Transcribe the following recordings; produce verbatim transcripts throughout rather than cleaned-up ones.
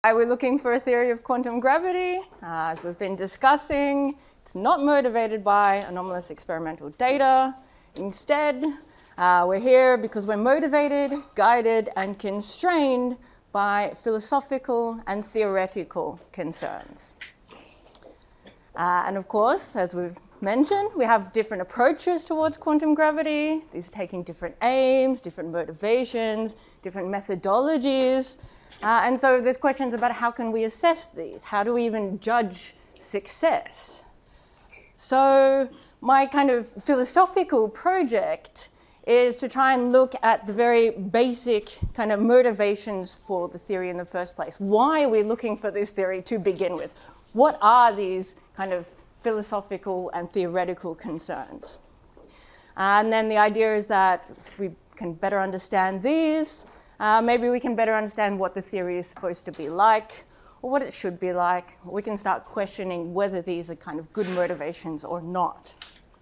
We're looking for a theory of quantum gravity. Uh, as we've been discussing, it's not motivated by anomalous experimental data. Instead, uh, we're here because we're motivated, guided, and constrained by philosophical and theoretical concerns. Uh, and of course, as we've mentioned, we have different approaches towards quantum gravity. These are taking different aims, different motivations, different methodologies. Uh, and so there's questions about how can we assess these? How do we even judge success? So my kind of philosophical project is to try and look at the very basic kind of motivations for the theory in the first place. Why are we looking for this theory to begin with? What are these kind of philosophical and theoretical concerns? And then the idea is that if we can better understand these, Uh, maybe we can better understand what the theory is supposed to be like, or what it should be like. We can start questioning whether these are kind of good motivations or not.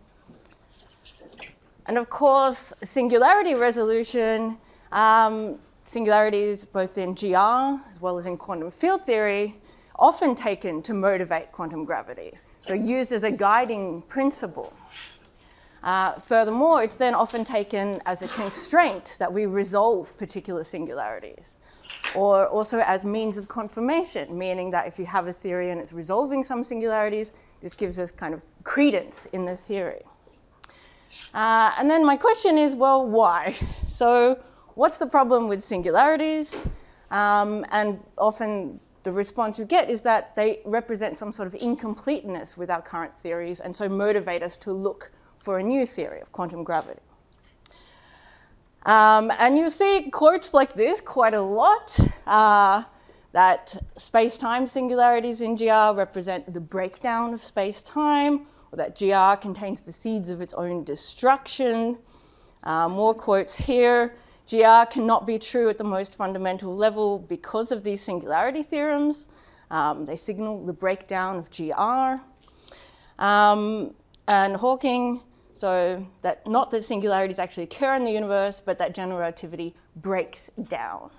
And of course, singularity resolution, um, singularities both in G R as well as in quantum field theory, often taken to motivate quantum gravity. So used as a guiding principle. Uh, furthermore, it's then often taken as a constraint that we resolve particular singularities, or also as means of confirmation, meaning that if you have a theory and it's resolving some singularities, this gives us kind of credence in the theory. Uh, and then my question is, well, why? So what's the problem with singularities? Um, and often the response you get is that they represent some sort of incompleteness with our current theories, and so motivate us to look for a new theory of quantum gravity. Um, and you see quotes like this quite a lot, uh, that space-time singularities in G R represent the breakdown of space-time, or that G R contains the seeds of its own destruction. Uh, more quotes here. G R cannot be true at the most fundamental level because of these singularity theorems. Um, they signal the breakdown of G R. Um, and Hawking, so that not that singularities actually occur in the universe, but that general relativity breaks down.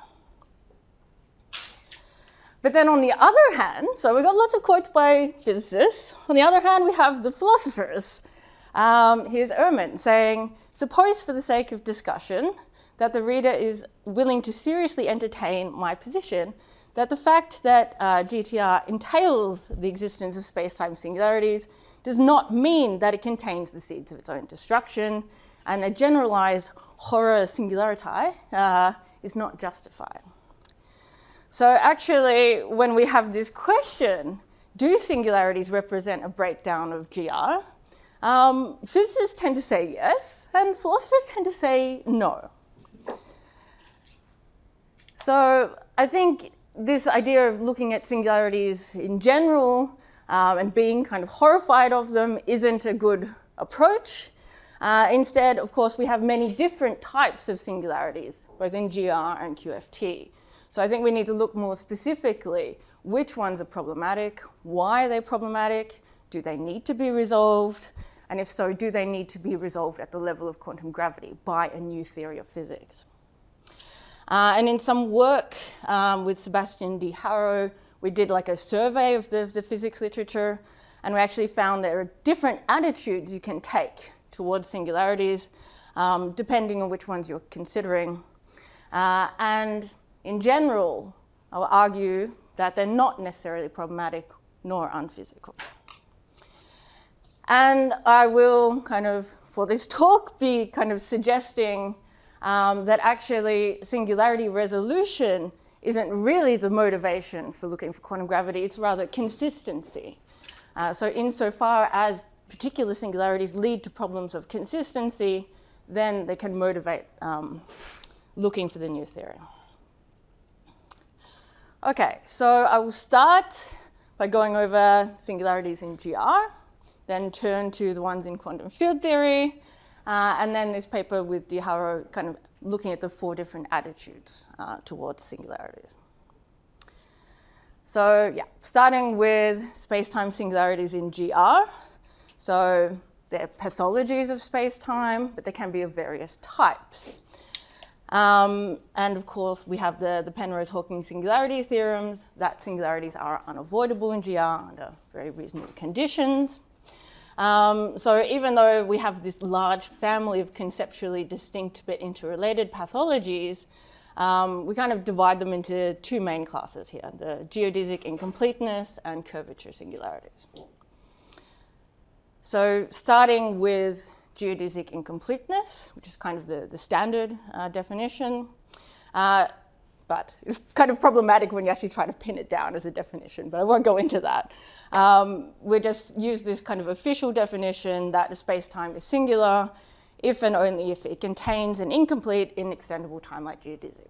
But then on the other hand, so we've got lots of quotes by physicists. On the other hand, we have the philosophers. Um, here's Ehrman saying, suppose for the sake of discussion that the reader is willing to seriously entertain my position that the fact that uh, G T R entails the existence of space-time singularities does not mean that it contains the seeds of its own destruction, and a generalized horror singularity uh, is not justified. So actually, when we have this question, do singularities represent a breakdown of G R? Um, physicists tend to say yes, and philosophers tend to say no. So I think this idea of looking at singularities in general um, and being kind of horrified of them isn't a good approach. Uh, instead, of course, we have many different types of singularities, both in G R and Q F T. So I think we need to look more specifically which ones are problematic, why are they problematic, do they need to be resolved, and if so, do they need to be resolved at the level of quantum gravity by a new theory of physics? Uh, and in some work um, with Sebastian de Haro, we did like a survey of the, the physics literature, and we actually found there are different attitudes you can take towards singularities, um, depending on which ones you're considering. Uh, and in general, I'll argue that they're not necessarily problematic nor unphysical. And I will kind of, for this talk, be kind of suggesting Um, that actually singularity resolution isn't really the motivation for looking for quantum gravity, it's rather consistency. Uh, so insofar as particular singularities lead to problems of consistency, then they can motivate um, looking for the new theory. Okay, so I will start by going over singularities in G R, then turn to the ones in quantum field theory, Uh, and then this paper with de Haro kind of looking at the four different attitudes uh, towards singularities. So yeah, starting with space-time singularities in G R. So they're pathologies of space-time, but they can be of various types. Um, and of course, we have the, the Penrose-Hawking singularities theorems, that singularities are unavoidable in G R under very reasonable conditions. Um, so even though we have this large family of conceptually distinct but interrelated pathologies, um, we kind of divide them into two main classes here, the geodesic incompleteness and curvature singularities. So starting with geodesic incompleteness, which is kind of the, the standard uh, definition, uh, but it's kind of problematic when you actually try to pin it down as a definition, but I won't go into that. Um, we just use this kind of official definition that the space-time is singular if and only if it contains an incomplete, inextendable time like geodesic.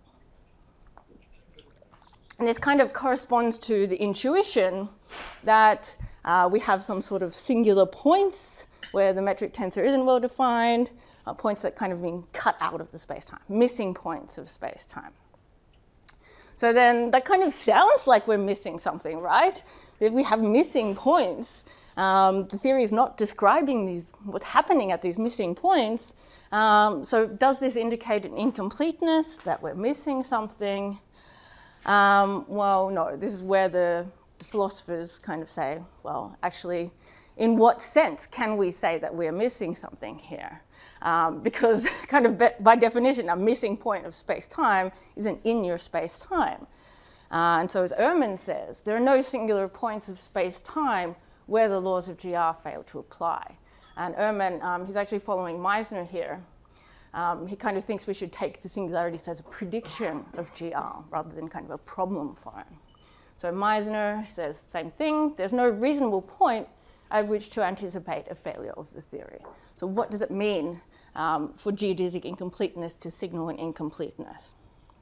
And this kind of corresponds to the intuition that uh, we have some sort of singular points where the metric tensor isn't well defined, uh, points that kind of mean cut out of the space-time, missing points of space-time. So then that kind of sounds like we're missing something, right? If we have missing points, um, the theory is not describing these, what's happening at these missing points. Um, so does this indicate an incompleteness, that we're missing something? Um, well, no, this is where the, the philosophers kind of say, well, actually, in what sense can we say that we're missing something here? Um, because kind of by definition, a missing point of space-time isn't in your space-time. Uh, and so as Ehrman says, there are no singular points of space-time where the laws of G R fail to apply. And Ehrman, um, he's actually following Meissner here. Um, he kind of thinks we should take the singularities as a prediction of G R rather than kind of a problem for him. So Meissner says the same thing. There's no reasonable point at which to anticipate a failure of the theory. So what does it mean um, for geodesic incompleteness to signal an incompleteness?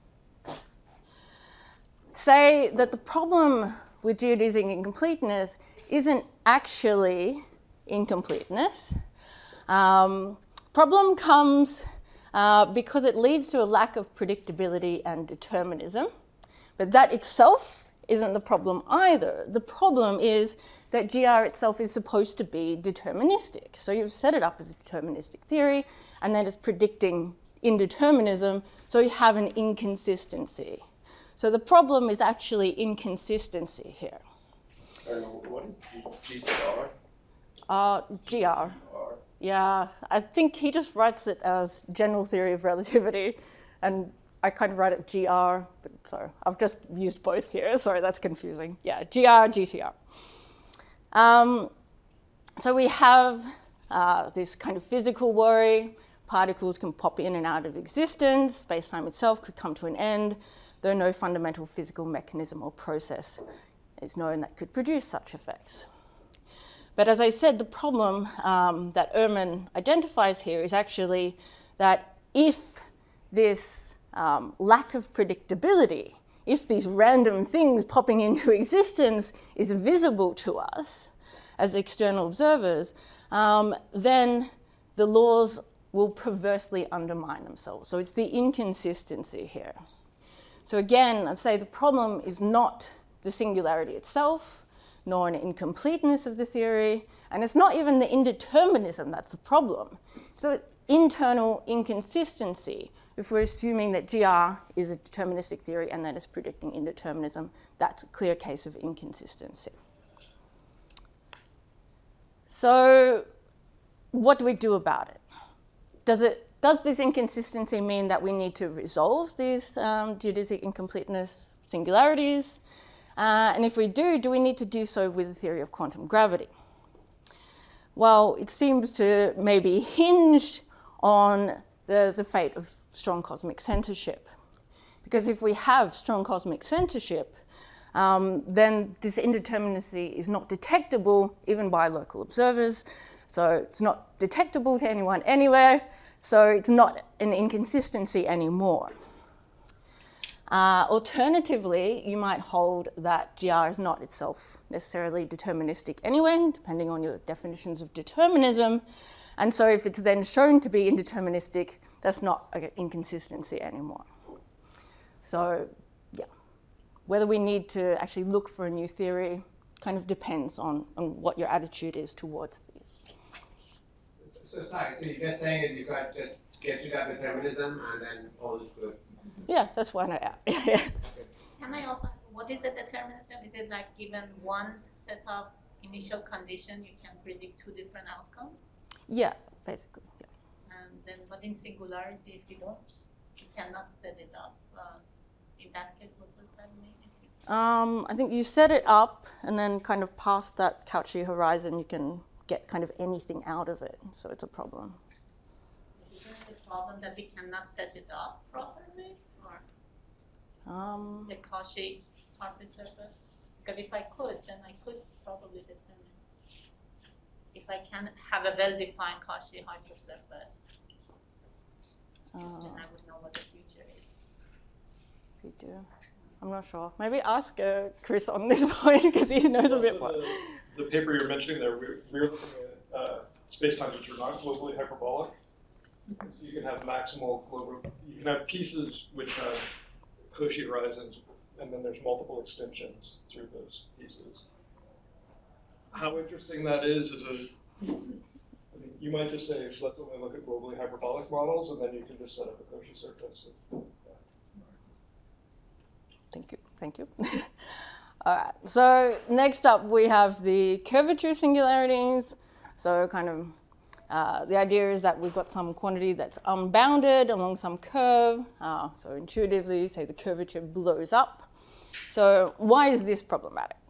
Say that the problem with geodesic incompleteness isn't actually incompleteness. Um, problem comes uh, because it leads to a lack of predictability and determinism, but that itself isn't the problem either. The problem is that G R itself is supposed to be deterministic. So you've set it up as a deterministic theory, and then it's predicting indeterminism, so you have an inconsistency. So the problem is actually inconsistency here. Uh, what is G R? Uh, G R. Yeah, I think he just writes it as general theory of relativity, and I kind of write it G R, but so I've just used both here. Sorry, that's confusing. Yeah, G R, G T R. Um, so we have uh, this kind of physical worry. Particles can pop in and out of existence. Space-time itself could come to an end, though no fundamental physical mechanism or process is known that could produce such effects. But as I said, the problem um, that Ehrman identifies here is actually that if this Um, lack of predictability, if these random things popping into existence is visible to us as external observers, um, then the laws will perversely undermine themselves. So it's the inconsistency here. So again, I'd say the problem is not the singularity itself, nor an incompleteness of the theory, and it's not even the indeterminism that's the problem. So internal inconsistency. If we're assuming that G R is a deterministic theory and that it's predicting indeterminism, that's a clear case of inconsistency. So what do we do about it? Does, it, does this inconsistency mean that we need to resolve these um, geodesic incompleteness singularities? Uh, and if we do, do we need to do so with the theory of quantum gravity? Well, it seems to maybe hinge on the, the fate of strong cosmic censorship. Because if we have strong cosmic censorship, um, then this indeterminacy is not detectable even by local observers. So it's not detectable to anyone anywhere, so it's not an inconsistency anymore. Uh, alternatively, you might hold that G R is not itself necessarily deterministic anyway, depending on your definitions of determinism. And so if it's then shown to be indeterministic, that's not an inconsistency anymore. So yeah, whether we need to actually look for a new theory kind of depends on, on what your attitude is towards these. So sorry, so you're just saying that you got just get rid of determinism and then all is good. Yeah, that's why not out. Can I also, what is a determinism? Is it like given one set of initial condition, you can predict two different outcomes? Yeah, basically. Yeah. And then what in singularity, if you don't, you cannot set it up? Uh, in that case, what does that mean? Um, I think you set it up, and then kind of past that Cauchy horizon, you can get kind of anything out of it. So it's a problem. Is it a problem that we cannot set it up properly, or Um, the Cauchy Hartree surface? Because if I could, then I could probably determine. If I can have a well-defined Cauchy Hartree surface, uh, then I would know what the future is. we do. I'm not sure. Maybe ask uh, Chris on this point because he knows a bit more. The, the paper you're mentioning there, we're, we're looking at uh, spacetimes which are not globally hyperbolic. So you can have maximal global, you can have pieces which have Cauchy horizons, and then there's multiple extensions through those pieces. How interesting that is is a, I think you might just say, let's only look at globally hyperbolic models, and then you can just set up a Cauchy surface. Thank you. Thank you. All right. So next up, we have the curvature singularities. So kind of uh, the idea is that we've got some quantity that's unbounded along some curve. Uh, so intuitively, say the curvature blows up. So why is this problematic?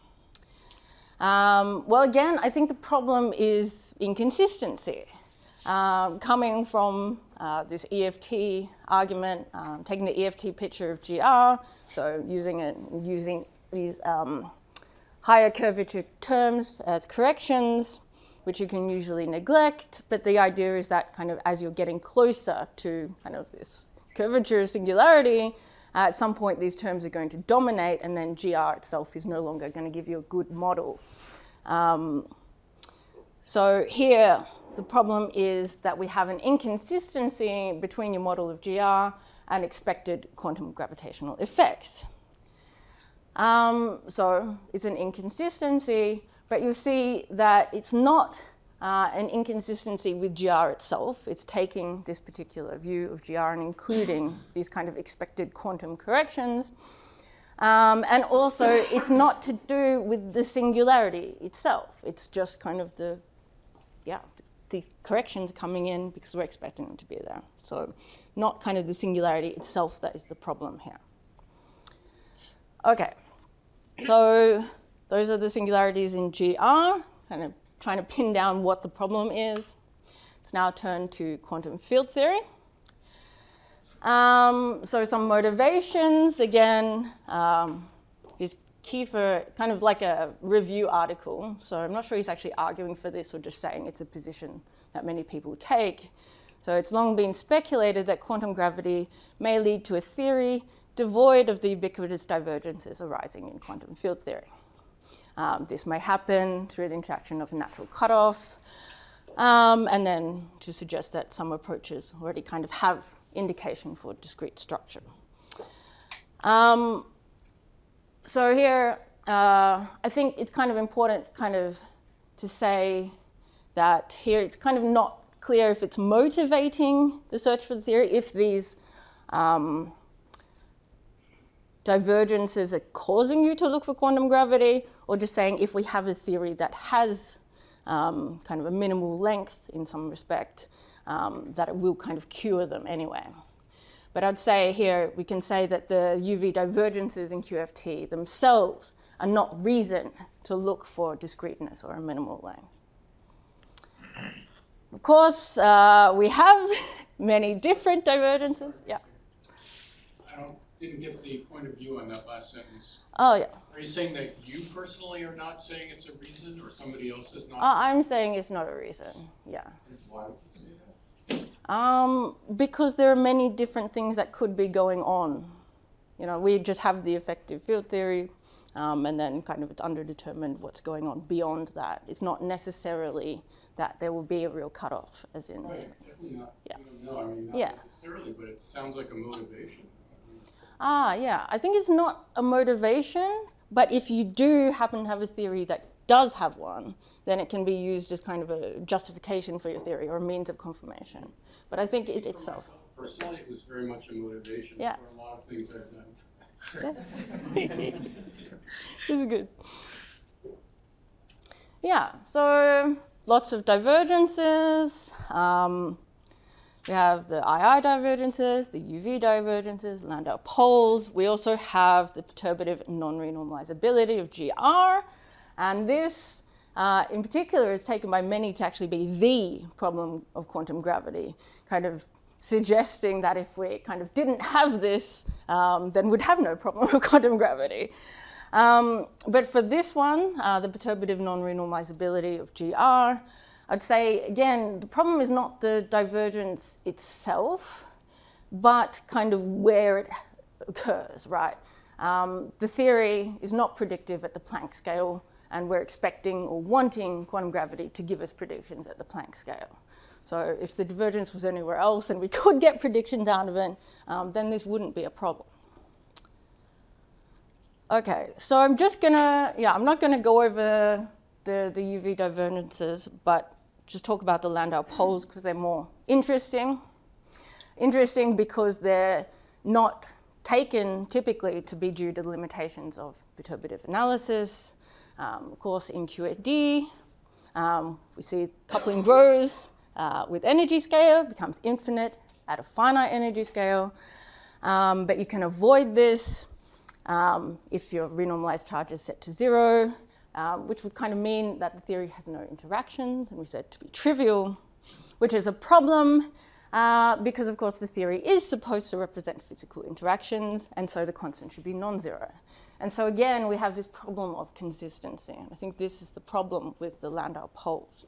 Um, well, again, I think the problem is inconsistency. Um, coming from uh, this E F T argument, um, taking the E F T picture of G R, so using it, using these um, higher curvature terms as corrections, which you can usually neglect. But the idea is that kind of as you're getting closer to kind of this curvature singularity, uh, at some point these terms are going to dominate, and then G R itself is no longer going to give you a good model. Um, so here, the problem is that we have an inconsistency between your model of G R and expected quantum gravitational effects. Um, so it's an inconsistency, but you'll see that it's not uh, an inconsistency with G R itself. It's taking this particular view of G R and including these kind of expected quantum corrections. Um, and also, it's not to do with the singularity itself. It's just kind of the, yeah, the corrections coming in because we're expecting them to be there. So not kind of the singularity itself that is the problem here. Okay, so those are the singularities in G R, kind of trying to pin down what the problem is. Let's now turn to quantum field theory. Um, so some motivations, again, um, is Kiefer, kind of like a review article. So I'm not sure he's actually arguing for this or just saying it's a position that many people take. So it's long been speculated that quantum gravity may lead to a theory devoid of the ubiquitous divergences arising in quantum field theory. Um, this may happen through the interaction of a natural cutoff, um, and then to suggest that some approaches already kind of have indication for discrete structure. Um, so here, uh, I think it's kind of important kind of to say that here it's kind of not clear if it's motivating the search for the theory, if these um, divergences are causing you to look for quantum gravity, or just saying if we have a theory that has um, kind of a minimal length in some respect, um, that it will kind of cure them anyway. But I'd say here we can say that the U V divergences in Q F T themselves are not reason to look for discreteness or a minimal length. Of course, uh, we have many different divergences. Yeah. I don't, didn't get the point of view on that last sentence. Oh, yeah. Are you saying that you personally are not saying it's a reason, or somebody else is not? Uh, I'm saying it's not a reason. Yeah. Why would you say that? Um, because there are many different things that could be going on. You know, we just have the effective field theory, um, and then kind of it's underdetermined what's going on beyond that. It's not necessarily that there will be a real cutoff, as in. Right, definitely not. Yeah. We don't know. I mean, not Yeah. necessarily, but it sounds like a motivation. Ah, yeah. I think it's not a motivation, but if you do happen to have a theory that does have one, then it can be used as kind of a justification for your theory or a means of confirmation. But I think it itself. Personally, it was very much a motivation Yeah. for a lot of things I've done. This is good. Yeah, so lots of divergences. Um, we have the I I divergences, the U V divergences, Landau poles. We also have the perturbative non-renormalizability of G R. And this, uh, in particular, is taken by many to actually be the problem of quantum gravity, kind of suggesting that if we kind of didn't have this, um, then we'd have no problem with quantum gravity. Um, but for this one, uh, the perturbative non-renormalizability of G R, I'd say, again, the problem is not the divergence itself, but kind of where it occurs, right? Um, the theory is not predictive at the Planck scale, and we're expecting or wanting quantum gravity to give us predictions at the Planck scale. So if the divergence was anywhere else and we could get predictions out of it, um, then this wouldn't be a problem. Okay, so I'm just gonna, yeah, I'm not gonna go over the, the U V divergences, but just talk about the Landau poles because they're more interesting. Interesting because they're not taken typically to be due to the limitations of perturbative analysis. Um, of course, in Q S D, um, we see coupling grows uh, with energy scale, becomes infinite at a finite energy scale. Um, but you can avoid this um, if your renormalized charge is set to zero, um, which would kind of mean that the theory has no interactions, and we said to be trivial, which is a problem uh, because, of course, the theory is supposed to represent physical interactions, and so the constant should be non-zero. And so again, we have this problem of consistency. And I think this is the problem with the Landau poles.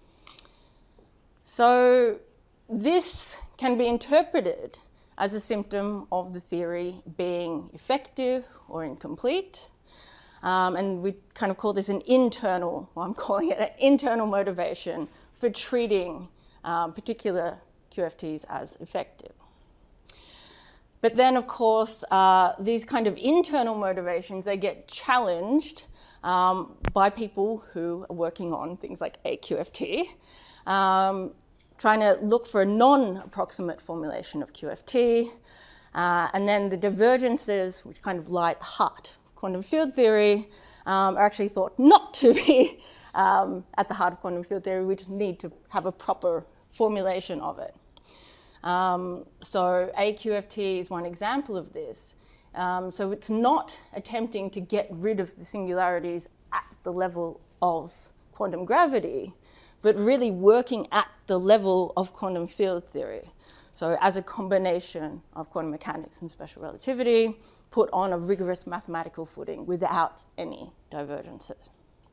So this can be interpreted as a symptom of the theory being effective or incomplete. Um, and we kind of call this an internal, well, I'm calling it an internal motivation for treating um, particular Q F Ts as effective. But then, of course, uh, these kind of internal motivations, they get challenged um, by people who are working on things like A Q F T, um, trying to look for a non-approximate formulation of Q F T. Uh, and then the divergences, which kind of lie at the heart of quantum field theory, um, are actually thought not to be um, at the heart of quantum field theory. We just need to have a proper formulation of it. Um, so A Q F T is one example of this. Um, so it's not attempting to get rid of the singularities at the level of quantum gravity, but really working at the level of quantum field theory. So as a combination of quantum mechanics and special relativity, put on a rigorous mathematical footing without any divergences.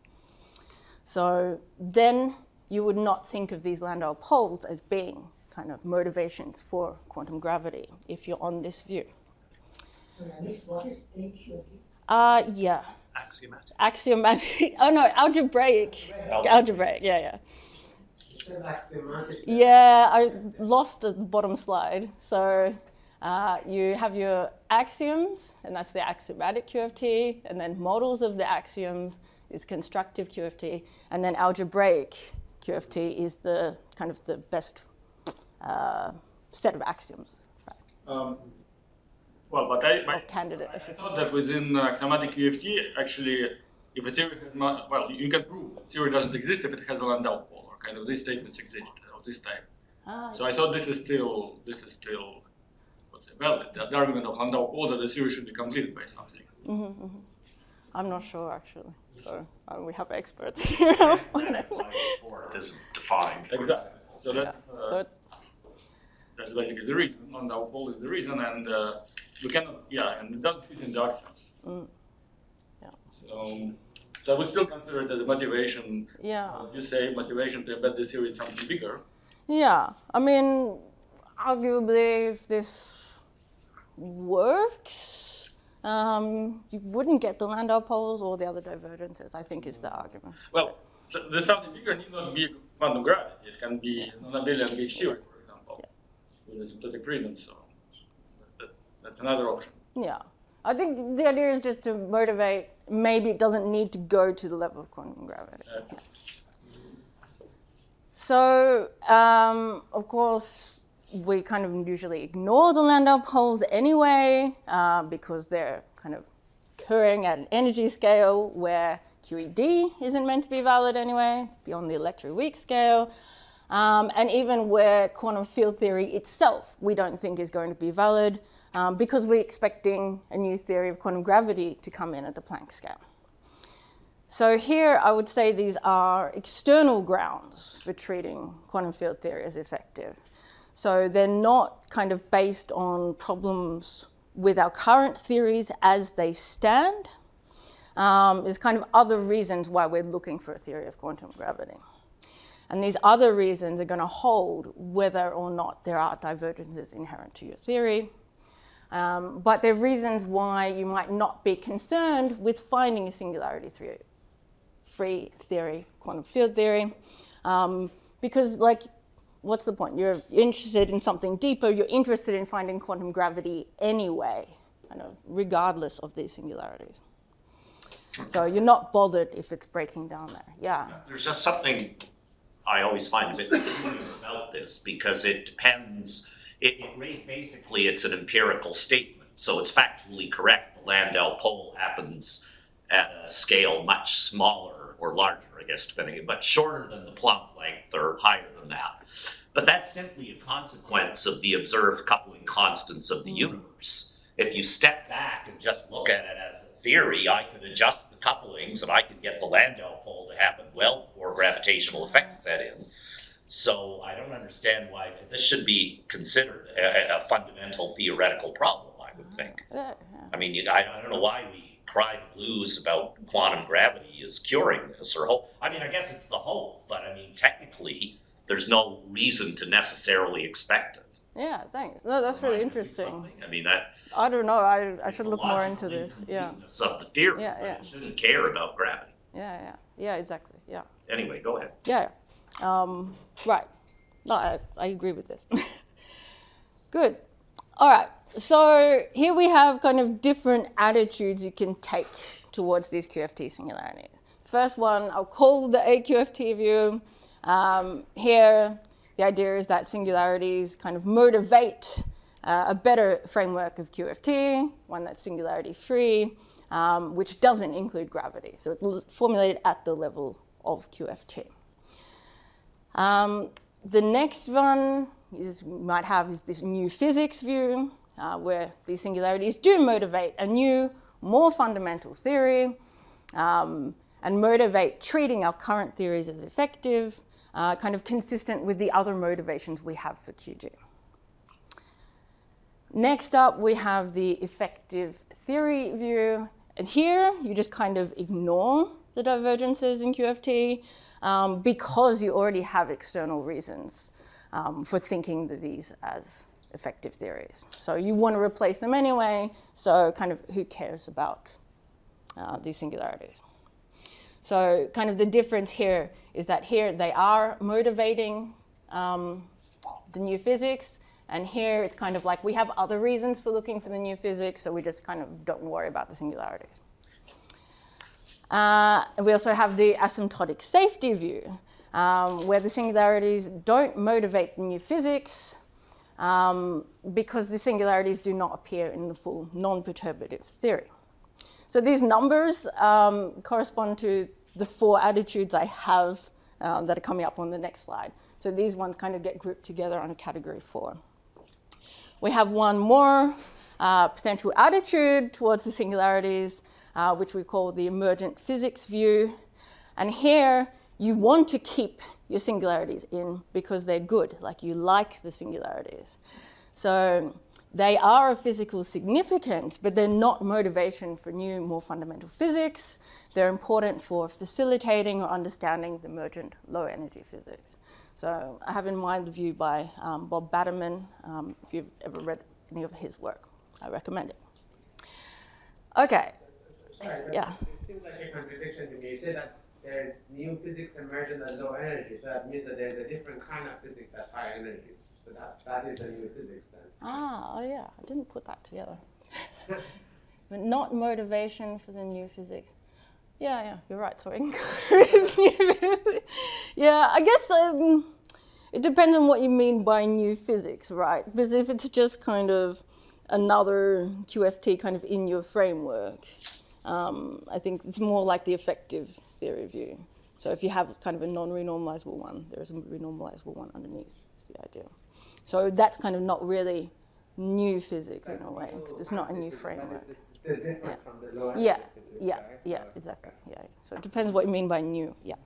So then you would not think of these Landau poles as being kind of motivations for quantum gravity if you're on this view. So Alice, what is A Q F T? Uh, yeah. Axiomatic. Axiomatic. Oh no, algebraic. Algebraic. Algebraic, yeah, yeah. It says axiomatic. Yeah, I lost the bottom slide. So uh, you have your axioms, and that's the axiomatic Q F T, and then models of the axioms is constructive Q F T, and then algebraic Q F T is the kind of the best uh, set of axioms. Right. Um, well, but I, my, Or candidate, I I should say. thought that within uh, axiomatic Q F T, actually, if a theory has, ma- well, you can prove a theory doesn't exist if it has a Landau pole, or kind of these statements exist of this type. Ah, So I thought this is still, this is still, what's it, valid. The, the argument of Landau pole that the theory should be completed by something. mm-hmm, mm-hmm. I'm not sure actually. So uh, we have experts here on that. Fourth is defined. For Exactly. So Yeah. that, uh, So that's basically the reason. Landau pole is the reason, and uh, we cannot, yeah, and it doesn't fit in the axioms. Mm. Yeah. So, so I would still consider it as a motivation. yeah. Uh, you say motivation to embed the theory in something bigger. Yeah, I mean, arguably, if this works, um, you wouldn't get the Landau poles or the other divergences, I think is the argument. Well, so there's something bigger need not be quantum gravity. It can be non-abelian gauge theory, for example, with asymptotic freedom. So that, that's another option. Yeah, I think the idea is just to motivate, maybe it doesn't need to go to the level of quantum gravity. So, um, of course, we kind of usually ignore the Landau poles anyway, uh, because they're kind of occurring at an energy scale where Q E D isn't meant to be valid anyway, beyond the electroweak scale. Um, and even where quantum field theory itself we don't think is going to be valid, um, because we're expecting a new theory of quantum gravity to come in at the Planck scale. So here I would say these are external grounds for treating quantum field theory as effective. So they're not kind of based on problems with our current theories as they stand. Um, there's kind of other reasons why we're looking for a theory of quantum gravity. And these other reasons are going to hold whether or not there are divergences inherent to your theory. Um, but they're reasons why you might not be concerned with finding a singularity-free theory, quantum field theory. Um, because, like, what's the point? You're interested in something deeper. You're interested in finding quantum gravity anyway, kind of regardless of these singularities. So you're not bothered if it's breaking down there. Yeah. There's just something I always find a bit peculiar about this, because it depends, it, it basically it's an empirical statement, so it's factually correct. The Landau pole happens at a scale much smaller or larger, I guess, depending, but shorter than the Planck length or higher than that. But that's simply a consequence of the observed coupling constants of the mm. universe. If you step back and just look at it as a theory, I could adjust the couplings and I could get the Landau pole to happen well before gravitational effects set in. So I don't understand why this should be considered a, a fundamental theoretical problem, I would think. I mean, you, I, I don't know why we cry the blues about quantum gravity is curing this or hope. I mean, I guess it's the hope, but I mean, technically, there's no reason to necessarily expect it. Yeah, thanks. No, that's really interesting. I mean, that. I don't know. I I should look more into this. Yeah. Of the theory, yeah, yeah. It shouldn't care about gravity. Yeah, yeah, yeah. Exactly. Yeah. Anyway, go ahead. Yeah. yeah. Um, right. No, I, I agree with this. Good. All right. So here we have kind of different attitudes you can take towards these Q F T singularities. First one, I'll call the A Q F T view. Um, here. The idea is that singularities kind of motivate uh, a better framework of Q F T, one that's singularity-free, um, which doesn't include gravity. So it's formulated at the level of Q F T. Um, the next one is, you might have is this new physics view, uh, where these singularities do motivate a new, more fundamental theory, um, and motivate treating our current theories as effective, Uh, kind of consistent with the other motivations we have for Q G. Next up, we have the effective theory view. And here, you just kind of ignore the divergences in Q F T um, because you already have external reasons um, for thinking that these as effective theories. So you want to replace them anyway, so kind of who cares about uh, these singularities? So kind of the difference here is that here they are motivating um, the new physics, and here it's kind of like we have other reasons for looking for the new physics, so we just kind of don't worry about the singularities. Uh, and we also have the asymptotic safety view, um, where the singularities don't motivate the new physics um, because the singularities do not appear in the full non-perturbative theory. So these numbers um, correspond to the four attitudes I have um, that are coming up on the next slide. So these ones kind of get grouped together on a category four. We have one more uh, potential attitude towards the singularities, uh, which we call the emergent physics view. And here, you want to keep your singularities in because they're good, like you like the singularities. So they are of physical significance, but they're not motivation for new, more fundamental physics. They're important for facilitating or understanding the emergent low-energy physics. So I have in mind the view by um, Bob Batterman. Um, if you've ever read any of his work, I recommend it. Okay. Sorry, yeah. It seems like a contradiction to me. You say that there's new physics emergent at low energy, so that means that there's a different kind of physics at high energy. So that, that is a new physics then. Ah, oh yeah, I didn't put that together. but not motivation for the new physics. Yeah, yeah, you're right, sorry. Yeah, I guess um, it depends on what you mean by new physics, right? Because if it's just kind of another Q F T kind of in your framework, um, I think it's more like the effective theory view. So if you have kind of a non-renormalizable one, there is a renormalizable one underneath, is the idea. So that's kind of not really new physics in a way, because it's not a new framework. It's still different Yeah. from the low Yeah, energy physics, yeah, right? yeah, So- exactly. Yeah. So it depends what you mean by new. Yeah.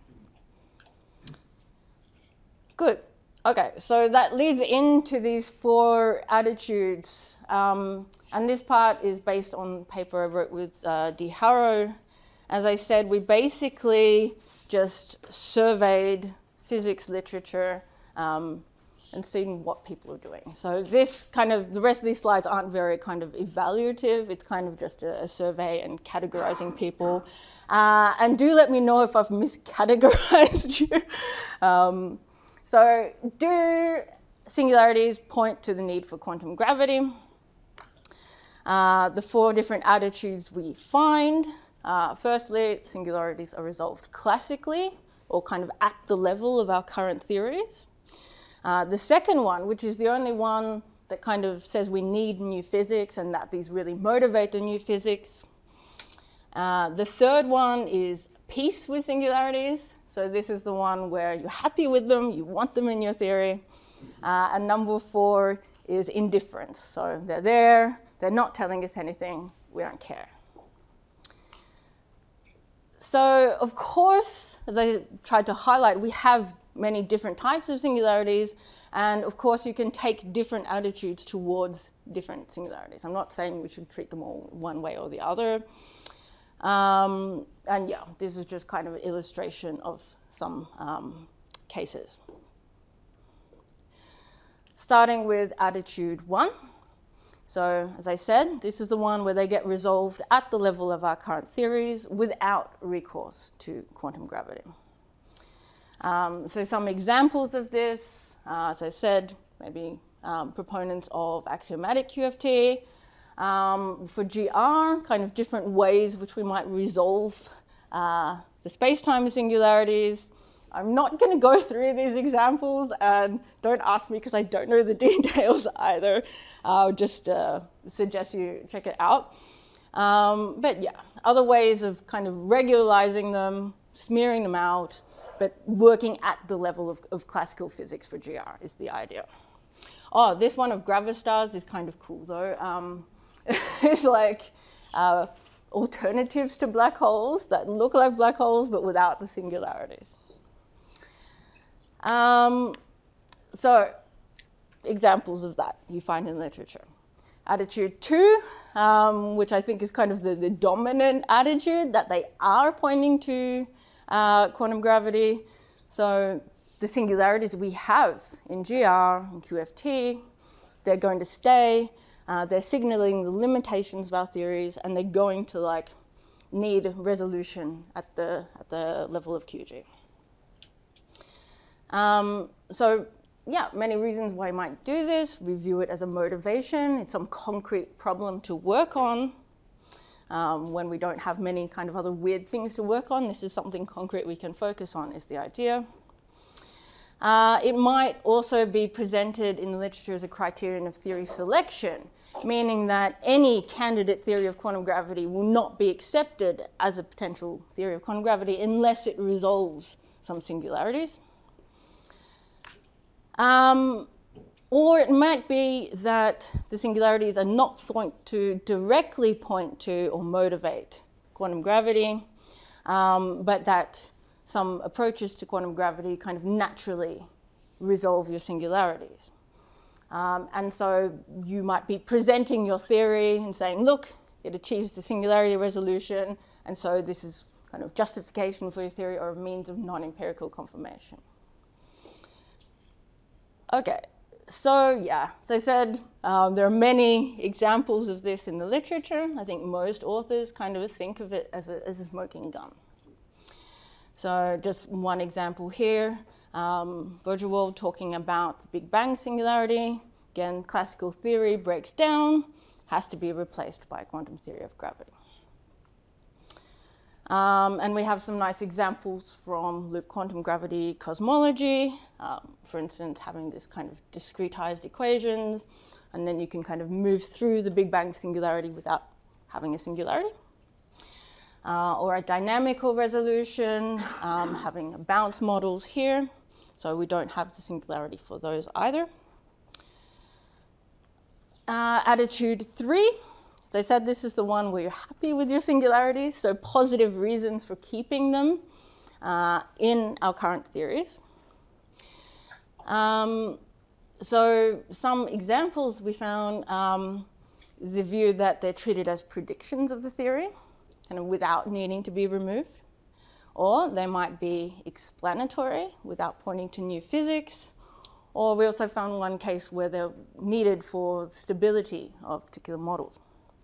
Good. Okay, so that leads into these four attitudes, um, and this part is based on a paper I wrote with uh, Dee Harrow. As I said, we basically just surveyed physics literature um, and seen what people are doing. So this kind of, the rest of these slides aren't very kind of evaluative. It's kind of just a, a survey and categorizing people. Uh, and do let me know if I've miscategorized you. Um, so do singularities point to the need for quantum gravity? Uh, the four different attitudes we find. Uh, firstly, singularities are resolved classically, or kind of at the level of our current theories. Uh, the second one, which is the only one that kind of says we need new physics and that these really motivate the new physics. Uh, the third one is peace with singularities. So this is the one where you're happy with them, you want them in your theory. Uh, and number four is indifference. So they're there, they're not telling us anything, we don't care. So, of course, as I tried to highlight, we have many different types of singularities, and of course you can take different attitudes towards different singularities. I'm not saying we should treat them all one way or the other. Um, and yeah, this is just kind of an illustration of some um, cases. Starting with attitude one. So, as I said, this is the one where they get resolved at the level of our current theories without recourse to quantum gravity. Um, so some examples of this, uh, as I said, maybe um, proponents of axiomatic Q F T. Um, for G R, kind of different ways which we might resolve uh, the space-time singularities. I'm not going to go through these examples, and don't ask me because I don't know the details either. I'll just uh, suggest you check it out. Um, but yeah, other ways of kind of regularizing them, smearing them out, but working at the level of, of classical physics for G R is the idea. Oh, this one of gravistars is kind of cool though. Um, it's like uh, alternatives to black holes that look like black holes but without the singularities. Um, so, examples of that you find in literature. Attitude two, um, which I think is kind of the, the dominant attitude, that they are pointing to uh, quantum gravity. So the singularities we have in G R and Q F T, they're going to stay. Uh, they're signaling the limitations of our theories, and they're going to like need resolution at the at the level of Q G. Um, so yeah, many reasons why you might do this. We view it as a motivation. It's some concrete problem to work on. Um, when we don't have many kind of other weird things to work on, this is something concrete we can focus on, is the idea. Uh, it might also be presented in the literature as a criterion of theory selection, meaning that any candidate theory of quantum gravity will not be accepted as a potential theory of quantum gravity unless it resolves some singularities. Um, or it might be that the singularities are not thought to directly point to or motivate quantum gravity, um, but that some approaches to quantum gravity kind of naturally resolve your singularities. Um, and so you might be presenting your theory and saying, look, it achieves the singularity resolution, and so this is kind of justification for your theory or a means of non-empirical confirmation. Okay, so yeah, as I said, um, there are many examples of this in the literature. I think most authors kind of think of it as a, as a smoking gun. So just one example here, um, Virgilwald talking about the Big Bang singularity. Again, classical theory breaks down. has to be replaced by quantum theory of gravity. Um, and we have some nice examples from loop quantum gravity cosmology, um, for instance, having this kind of discretized equations, and then you can kind of move through the Big Bang singularity without having a singularity. Uh, or a dynamical resolution, um, having bounce models here, so we don't have the singularity for those either. Uh, attitude three. As I said, this is the one where you're happy with your singularities, so positive reasons for keeping them uh, in our current theories. Um, so some examples we found um, is the view that they're treated as predictions of the theory, kind of without needing to be removed. Or they might be explanatory without pointing to new physics. Or we also found one case where they're needed for stability of particular models.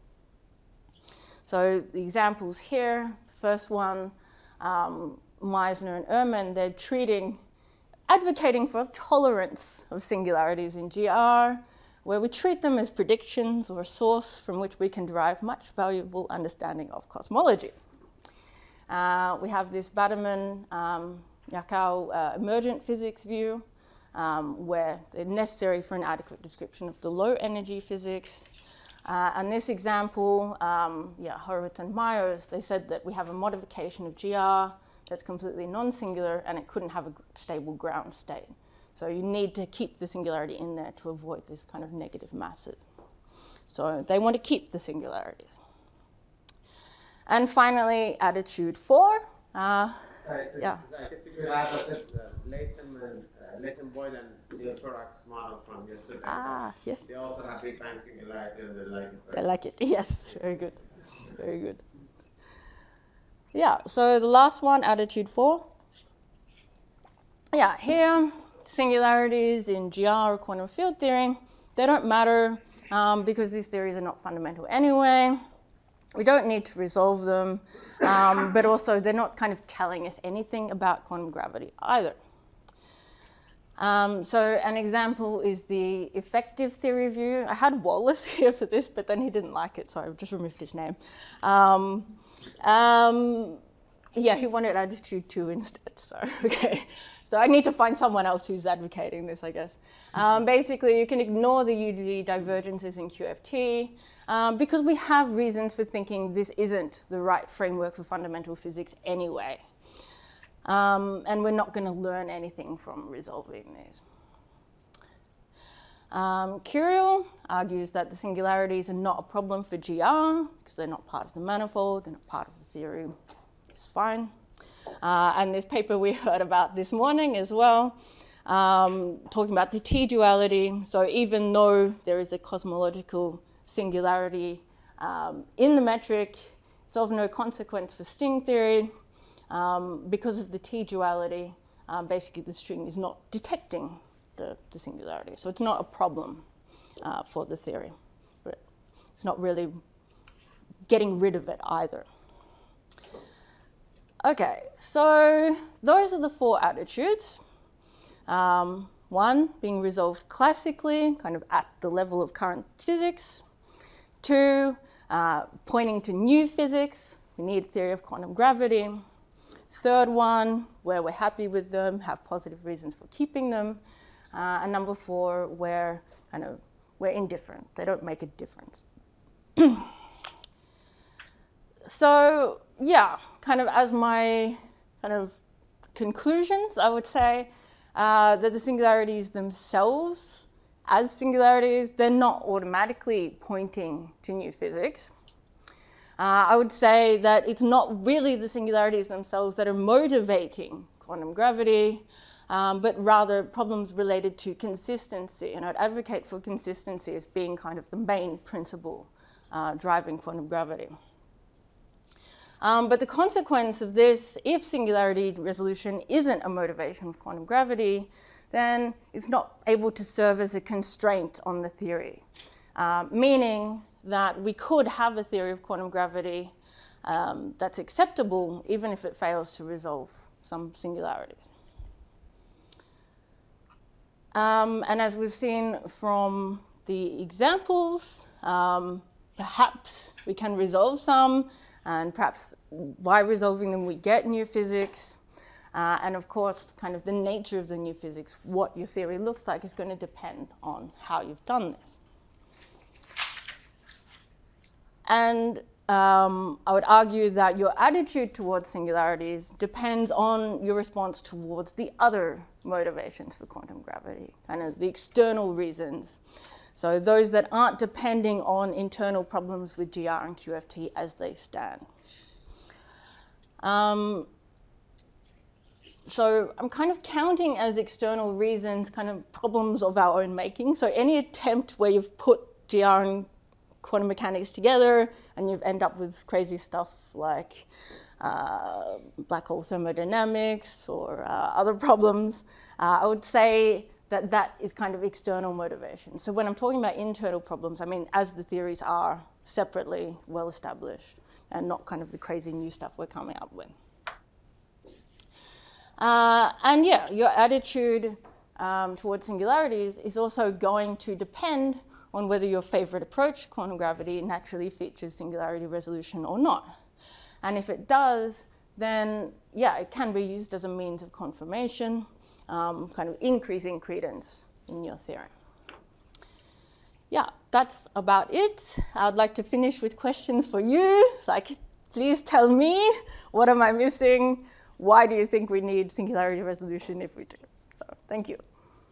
So the examples here, the first one, um, Meissner and Ehrman, they're treating, advocating for tolerance of singularities in G R, where we treat them as predictions or a source from which we can derive much valuable understanding of cosmology. Uh, we have this Bateman, um, Yakao uh, emergent physics view, um, where they're necessary for an adequate description of the low energy physics. Uh, and this example, um, yeah, Horowitz and Myers, they said that we have a modification of G R that's completely non-singular and it couldn't have a stable ground state. So you need to keep the singularity in there to avoid this kind of negative masses. So they want to keep the singularities. And finally, attitude four. Uh, Sorry, so yeah. I guess you could add the Latham and uh, Latham Boyle and Neil Torok's model from yesterday. Ah, yeah. They also have Big Bang singularity and they like it. Right? I like it, yes, very good, very good. Yeah, so the last one, attitude four. Yeah, here, singularities in G R or quantum field theory, they don't matter um, because these theories are not fundamental anyway. We don't need to resolve them, um, but also they're not kind of telling us anything about quantum gravity either. Um, so an example is the effective theory view. I had Wallace here for this, but then he didn't like it, so I just removed his name. Um, um, yeah, he wanted attitude two instead, so okay. So I need to find someone else who's advocating this, I guess. Um, basically, you can ignore the U D divergences in Q F T um, because we have reasons for thinking this isn't the right framework for fundamental physics anyway. Um, and we're not going to learn anything from resolving these. Um, Curiel argues that the singularities are not a problem for G R because they're not part of the manifold, they're not part of the theory. It's fine. Uh, and this paper we heard about this morning as well, um, talking about the T-duality. So even though there is a cosmological singularity um, in the metric, it's of no consequence for string theory. Um, because of the T-duality, um, basically the string is not detecting the, the singularity. So it's not a problem uh, for the theory, but it's not really getting rid of it either. Okay, so those are the four attitudes. Um, one, being resolved classically, kind of at the level of current physics. Two, uh, pointing to new physics. We need theory of quantum gravity. Third one, where we're happy with them, have positive reasons for keeping them. Uh, and number four, where kind of we're indifferent. They don't make a difference. So yeah, kind of as my kind of conclusions, I would say uh, that the singularities themselves, as singularities, they're not automatically pointing to new physics. Uh, I would say that it's not really the singularities themselves that are motivating quantum gravity, um, but rather problems related to consistency. And I'd advocate for consistency as being kind of the main principle uh, driving quantum gravity. Um, but the consequence of this, if singularity resolution isn't a motivation of quantum gravity, then it's not able to serve as a constraint on the theory, uh, meaning that we could have a theory of quantum gravity um, that's acceptable even if it fails to resolve some singularities. Um, and as we've seen from the examples, um, perhaps we can resolve some, and perhaps by resolving them we get new physics. Uh, and of course, kind of the nature of the new physics, what your theory looks like, is going to depend on how you've done this. And um, I would argue that your attitude towards singularities depends on your response towards the other motivations for quantum gravity, kind of the external reasons. So those that aren't depending on internal problems with G R and Q F T as they stand. Um, so I'm kind of counting as external reasons kind of problems of our own making. So any attempt where you've put G R and quantum mechanics together and you've end up with crazy stuff like uh, black hole thermodynamics or uh, other problems, uh, I would say that that is kind of external motivation. So when I'm talking about internal problems, I mean as the theories are separately well established and not kind of the crazy new stuff we're coming up with. Uh, and yeah, your attitude um, towards singularities is also going to depend on whether your favorite approach, quantum gravity, naturally features singularity resolution or not. And if it does, then yeah, it can be used as a means of confirmation, um, kind of increasing credence in your theorem. Yeah, that's about it. I'd like to finish with questions for you. Like, please tell me, what am I missing? Why do you think we need singularity resolution if we do? So, thank you.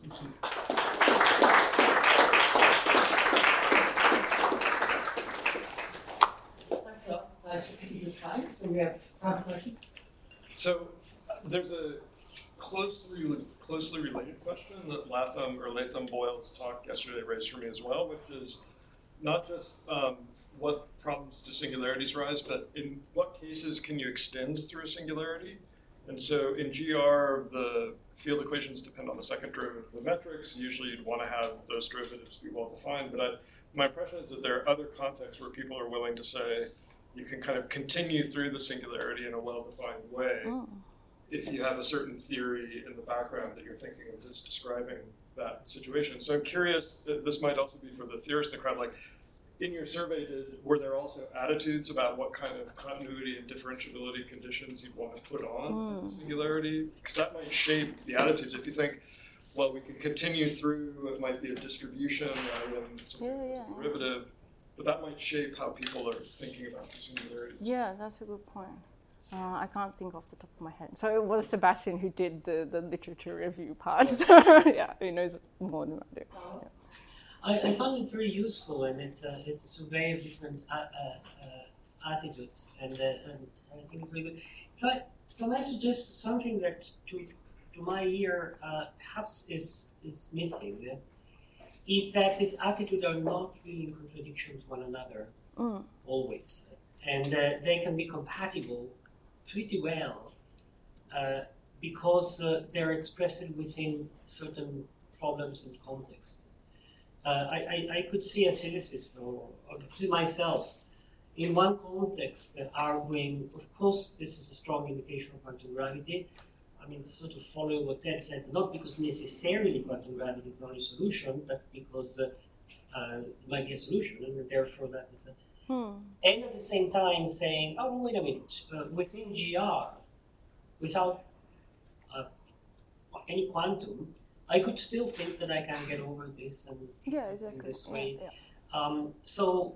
Thanks a lot. Thanks for taking your time. So we have time for questions. So uh, there's a closely closely related question that Latham or Latham Boyle's talk yesterday raised for me as well, which is not just um, what problems do singularities rise, but in what cases can you extend through a singularity? And so in G R, the field equations depend on the second derivative of the metrics. Usually you'd want to have those derivatives be well defined, but I, my impression is that there are other contexts where people are willing to say you can kind of continue through the singularity in a well-defined way oh. if you have a certain theory in the background that you're thinking of just describing that situation. So I'm curious, this might also be for the theorist in the crowd, like in your survey, did, were there also attitudes about what kind of continuity and differentiability conditions you'd want to put on mm. the singularity? Because that might shape the attitudes. If you think, well, we can continue through, it might be a distribution rather than something yeah, yeah. derivative, but that might shape how people are thinking about the singularity. Yeah, that's a good point. Uh, I can't think off the top of my head. So it was Sebastian who did the, the literature review part. So yeah, he knows more than I do. Yeah. I, I found it very useful, and it's a, it's a survey of different uh, uh, attitudes, and, uh, and I think it's very good. If I, if I might suggest something that, to, to my ear, uh, perhaps is, is missing, uh, is that these attitudes are not really in contradiction to one another, mm. always. And uh, they can be compatible pretty well, uh, because uh, they're expressed within certain problems and contexts. Uh, I, I, I could see a physicist, or, or see myself, in one context uh, arguing, of course, this is a strong indication of quantum gravity. I mean, sort of follow what Ted said, not because necessarily quantum gravity is the only solution, but because uh, uh, it might be a solution, and therefore that is a... Hmm. And at the same time saying, oh, wait a minute, uh, within G R, without uh, any quantum, I could still think that I can get over this and yeah, exactly. in this way. Yeah, yeah. Um, so,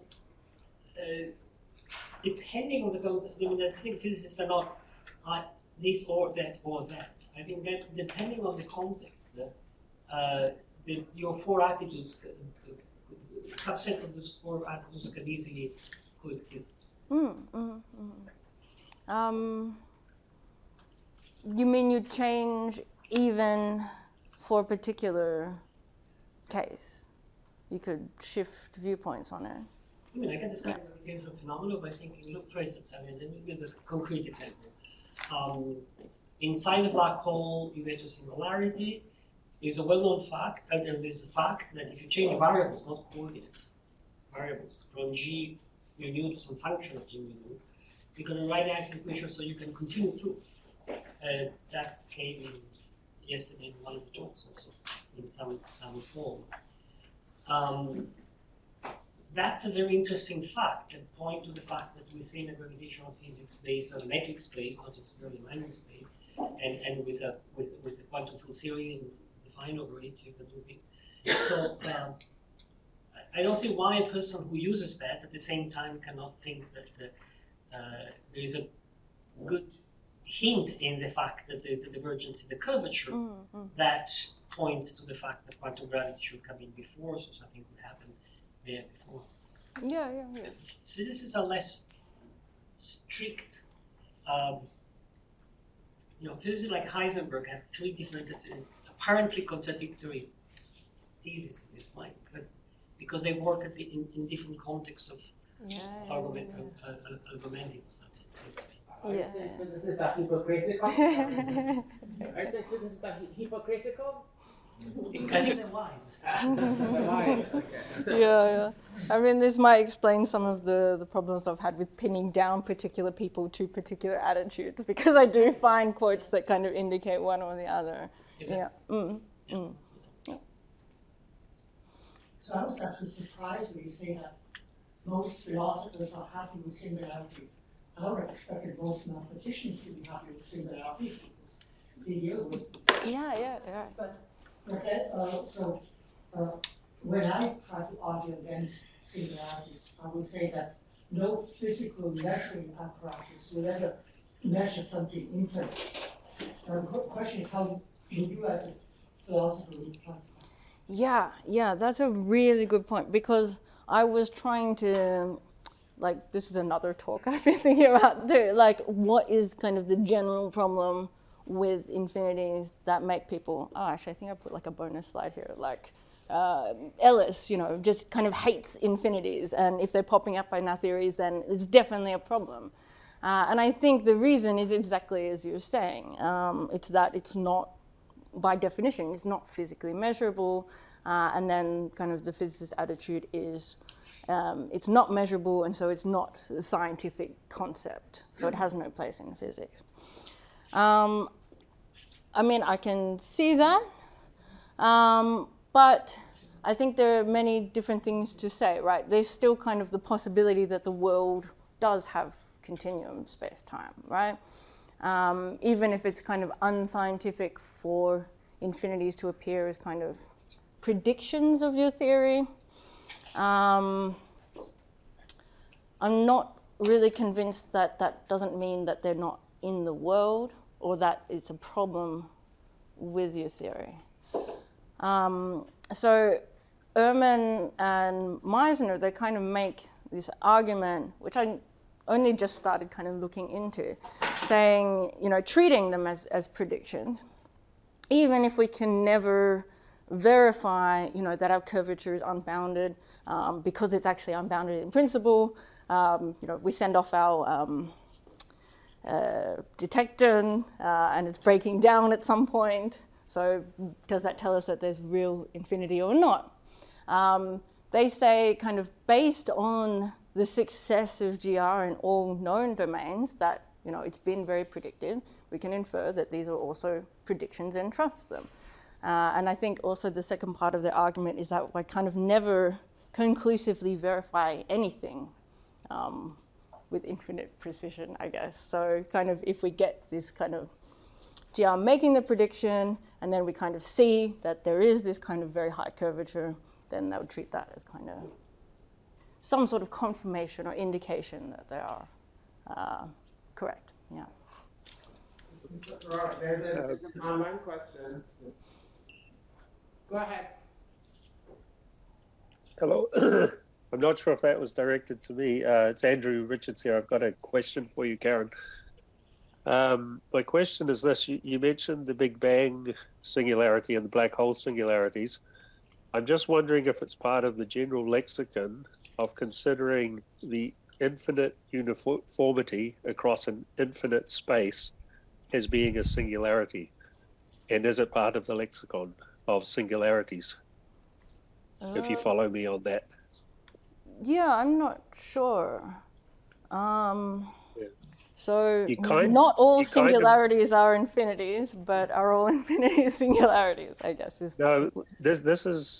uh, depending on the, I mean, I think physicists are not uh, this or that or that. I think that depending on the context, uh, the, your four attitudes, a subset of those four attitudes can easily coexist. Mm, mm, mm. Um, you mean you change even for a particular case? You could shift viewpoints on it. I mean, I can describe yeah. a phenomenon by thinking, look, for instance, I mean, let me give a concrete example. Um, inside the black hole, you get a singularity. There's a well-known fact, and there's a fact that if you change variables, not coordinates, variables, from G mu nu to some function of G mu nu, you can write the Einstein equation so you can continue through. Uh, that came in yesterday in one of the talks also, in some, some form. Um, that's a very interesting fact and point to the fact that within a gravitational physics based on metric space, not necessarily binary space, and, and with a with with a quantum field theory and defined over it, you can do things. So um, I don't see why a person who uses that at the same time cannot think that uh, uh, there is a good hint in the fact that there is a divergence in the curvature Mm-hmm. that points to the fact that quantum gravity should come in before, so something could happen there before. Yeah, yeah, yeah. Physicists are less strict. Um, you know, physicists like Heisenberg have three different, uh, apparently contradictory theses at this point, but because they work at the, in, in different contexts of, Yeah, of yeah, argument, yeah. uh, uh, argumenting or something. It seems to me. Are you Yeah. saying physicists are hypocritical? Are you saying physicists are hy- hypocritical? I think they're wise. They're wise, okay. Yeah, yeah. I mean, this might explain some of the, the problems I've had with pinning down particular people to particular attitudes, because I do find quotes that kind of indicate one or the other. Exactly. Yeah. Mm, mm. So I was actually surprised when you say that most philosophers are happy with singularities. I would have expected most mathematicians to be happy with singularities because they deal with. Yeah, yeah, yeah. But, okay, uh, so uh, when I try to argue against singularities, I will say that no physical measuring apparatus will ever measure something infinite. Now, the qu- question is how would you as a philosopher reply to that? Yeah, yeah, that's a really good point, because I was trying to, like, this is another talk I've been thinking about too, like, what is kind of the general problem with infinities that make people, oh, actually, I think I put like a bonus slide here, like, uh, Ellis, you know, just kind of hates infinities, and if they're popping up in our theories, then it's definitely a problem. Uh, and I think the reason is exactly as you're saying. Um, it's that it's not, by definition, it's not physically measurable, uh, and then kind of the physicist's attitude is um, it's not measurable, and so it's not a scientific concept, so it has no place in physics. Um, I mean, I can see that, um, but I think there are many different things to say, right? There's still kind of the possibility that the world does have continuum space-time, right? Um, even if it's kind of unscientific for infinities to appear as kind of predictions of your theory. Um, I'm not really convinced that that doesn't mean that they're not in the world or that it's a problem with your theory. Um, so Ehrman and Meissner, they kind of make this argument, which I only just started kind of looking into, saying, you know, treating them as, as predictions, even if we can never verify, you know, that our curvature is unbounded, um, because it's actually unbounded in principle. Um, you know, we send off our um, uh, detector, uh, and it's breaking down at some point. So does that tell us that there's real infinity or not? Um, they say, kind of based on the success of G R in all known domains, that, you know, it's been very predictive, we can infer that these are also predictions and trust them. Uh, and I think also the second part of the argument is that we kind of never conclusively verify anything um, with infinite precision, I guess. So kind of if we get this kind of G R making the prediction, and then we kind of see that there is this kind of very high curvature, then they would treat that as kind of some sort of confirmation or indication that they are uh, correct, yeah. There's, a, there's an online question. Go ahead. Hello. I'm not sure if that was directed to me. Uh, it's Andrew Richards here. I've got a question for you, Karen. Um, my question is this. You, you mentioned the Big Bang singularity and the black hole singularities. I'm just wondering if it's part of the general lexicon of considering the infinite uniformity across an infinite space as being a singularity. And is it part of the lexicon of singularities? Uh, if you follow me on that. Yeah, I'm not sure. Um, yeah. So kind, not all singularities kind of, are infinities, but are all infinities singularities, I guess. Is no, this this is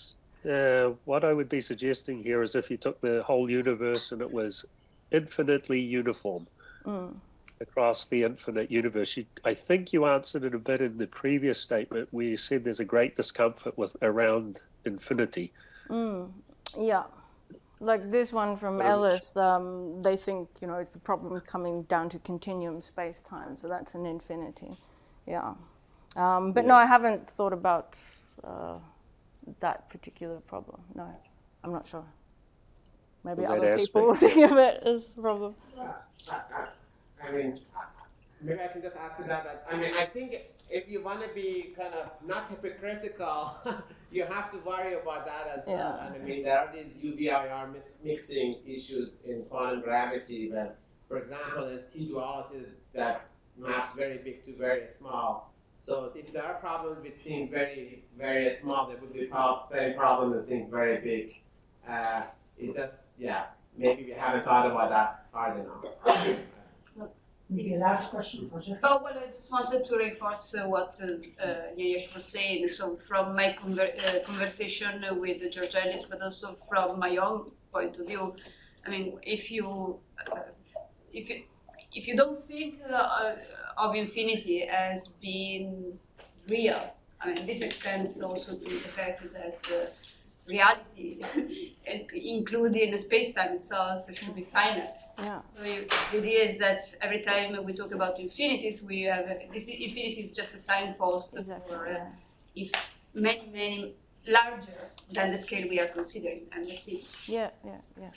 uh, what I would be suggesting here is if you took the whole universe and it was infinitely uniform Mm. across the infinite universe. You, I think you answered it a bit in the previous statement where you said there's a great discomfort with around infinity. Mm. Yeah. Like this one from Ellis, um, they think, you know, it's the problem coming down to continuum space-time, so that's an infinity. Yeah. Um, but Yeah. no, I haven't thought about uh, that particular problem. No, I'm not sure. Maybe Well, that other people aspect, think of it as a problem. Uh, I, I, I mean, maybe I can just add to that, that, I mean, I think if you want to be kind of not hypocritical, you have to worry about that as well. Yeah. And I mean, there are these U V I R mis- mixing issues in quantum gravity that, for example, there's T-duality that maps very big to very small. So if there are problems with things very, very small, there would be prob- same problem with things very big. Uh, it just, yeah, maybe we haven't thought about that hard enough. Maybe a last question for Jeff. Oh, well, I just wanted to reinforce uh, what uh, uh, Jayesh was saying. So from my conver- uh, conversation with George Ellis, but also from my own point of view, I mean, if you, uh, if you, if you don't think uh, of infinity as being real, I mean, this extends also to the fact that uh, reality, including space-time itself, should be finite. Yeah. So if the idea is that every time we talk about infinities, we have this infinity is just a signpost Exactly, for uh, yeah. if many, many larger than the scale we are considering, and that's it. Yeah, yeah, yeah.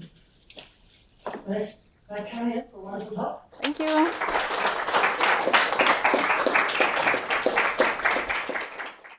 Let's, can I carry it for one talk? Thank you.